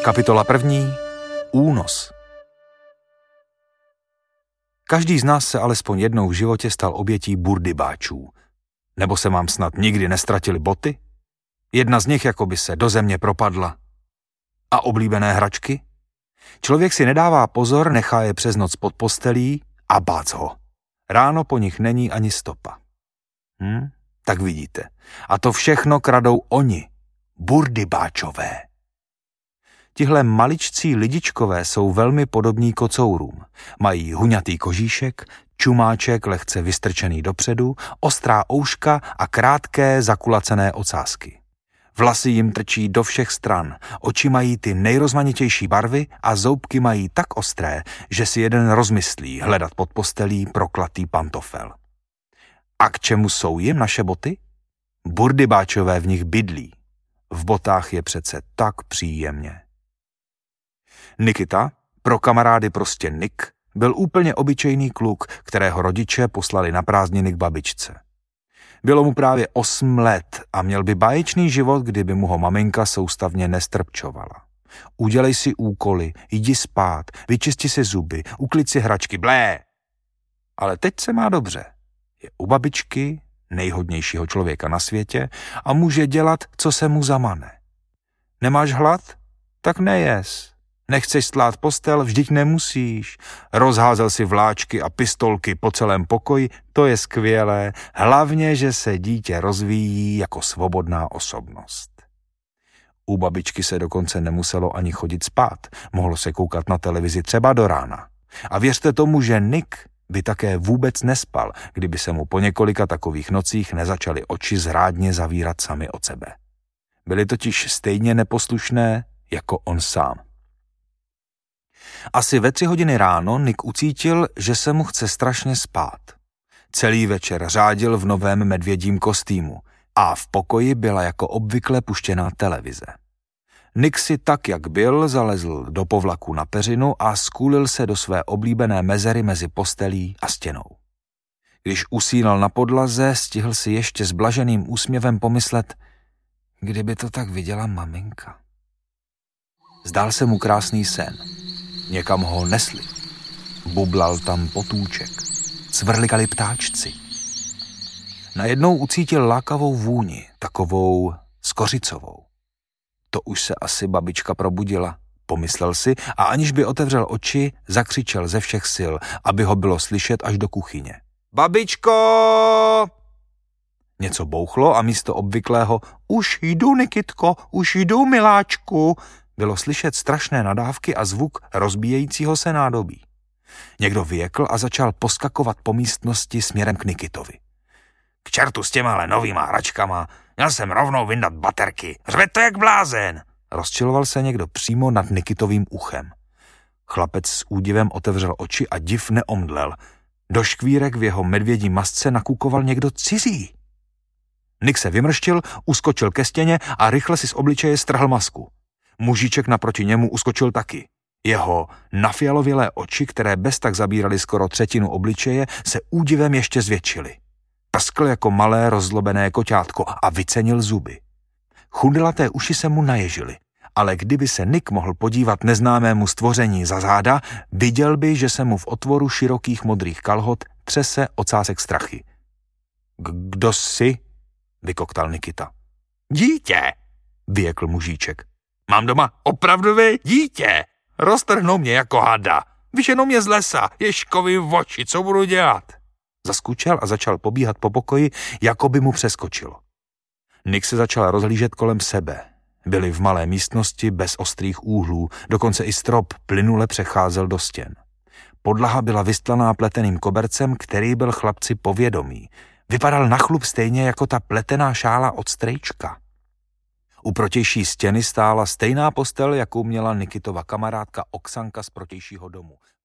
Kapitola 1. Únos. Každý z nás se alespoň jednou v životě stal obětí burdybáčů. Nebo se vám snad nikdy nestratily boty? Jedna z nich jakoby se do země propadla. A oblíbené hračky? Člověk si nedává pozor, nechá je přes noc pod postelí a bác ho. Ráno po nich není ani stopa. Tak vidíte. A to všechno kradou oni, burdybáčové. Tihle maličcí lidičkové jsou velmi podobní kocourům. Mají huňatý kožíšek, čumáček lehce vystrčený dopředu, ostrá ouška a krátké zakulacené ocásky. Vlasy jim trčí do všech stran, oči mají ty nejrozmanitější barvy a zoubky mají tak ostré, že si jeden rozmyslí hledat pod postelí proklatý pantofel. A k čemu jsou jim naše boty? Burdybáčové v nich bydlí. V botách je přece tak příjemně. Nikita, pro kamarády prostě Nick, byl úplně obyčejný kluk, kterého rodiče poslali na prázdniny k babičce. Bylo mu právě 8 let a měl by báječný život, kdyby mu ho maminka soustavně nestrpčovala. Udělej si úkoly, jdi spát, vyčisti si zuby, uklid si hračky, blé. Ale teď se má dobře. Je u babičky, nejhodnějšího člověka na světě, a může dělat, co se mu zamane. Nemáš hlad? Tak nejes. Nechceš stlát postel? Vždyť nemusíš. Rozházel si vláčky a pistolky po celém pokoji, to je skvělé, hlavně, že se dítě rozvíjí jako svobodná osobnost. U babičky se dokonce nemuselo ani chodit spát, mohlo se koukat na televizi třeba do rána. A věřte tomu, že Nick by také vůbec nespal, kdyby se mu po několika takových nocích nezačaly oči zrádně zavírat sami od sebe. Byly totiž stejně neposlušné jako on sám. Asi ve 3 hodiny ráno Nick ucítil, že se mu chce strašně spát. Celý večer řádil v novém medvědím kostýmu a v pokoji byla jako obvykle puštěná televize. Nick si tak, jak byl, zalezl do povlaku na peřinu a skulil se do své oblíbené mezery mezi postelí a stěnou. Když usínal na podlaze, stihl si ještě s blaženým úsměvem pomyslet, kdyby to tak viděla maminka. Zdál se mu krásný sen. Někam ho nesli. Bublal tam potůček. Cvrlikali ptáčci. Najednou ucítil lákavou vůni, takovou skořicovou. To už se asi babička probudila, pomyslel si a aniž by otevřel oči, zakřičel ze všech sil, aby ho bylo slyšet až do kuchyně. Babičko! Něco bouchlo a místo obvyklého už jdu, Nikitko, už jdu, miláčku, bylo slyšet strašné nadávky a zvuk rozbíjejícího se nádobí. Někdo vyjekl a začal poskakovat po místnosti směrem k Nikitovi. K čertu s těmahle novýma hračkama, měl jsem rovnou vyndat baterky, řve to jak blázen, rozčiloval se někdo přímo nad Nikitovým uchem. Chlapec s údivem otevřel oči a div neomdlel. Do škvírek v jeho medvědí masce nakukoval někdo cizí. Nick se vymrštil, uskočil ke stěně a rychle si z obličeje strhl masku. Mužíček naproti němu uskočil taky. Jeho nafialovělé oči, které bez tak zabíraly skoro 1/3 obličeje, se údivem ještě zvětšily. Prskl jako malé rozzlobené koťátko a vycenil zuby. Chudlaté uši se mu naježily, ale kdyby se Nick mohl podívat neznámému stvoření za záda, viděl by, že se mu v otvoru širokých modrých kalhot třese ocásek strachy. Kdo jsi? Vykoktal Nikita. Dítě, vyjekl mužíček. Mám doma opravdové dítě. Roztrhnou mě jako hada. Vyženou mě z lesa, ježkovi v oči, co budu dělat? Zaskučel a začal pobíhat po pokoji, jako by mu přeskočilo. Nick se začal rozhlížet kolem sebe. Byli v malé místnosti bez ostrých úhlů, dokonce i strop plynule přecházel do stěn. Podlaha byla vystlaná pleteným kobercem, který byl chlapci povědomý. Vypadal na chlup stejně jako ta pletená šála od strejčka. U protější stěny stála stejná postel, jakou měla Nikitova kamarádka Oksanka z protějšího domu.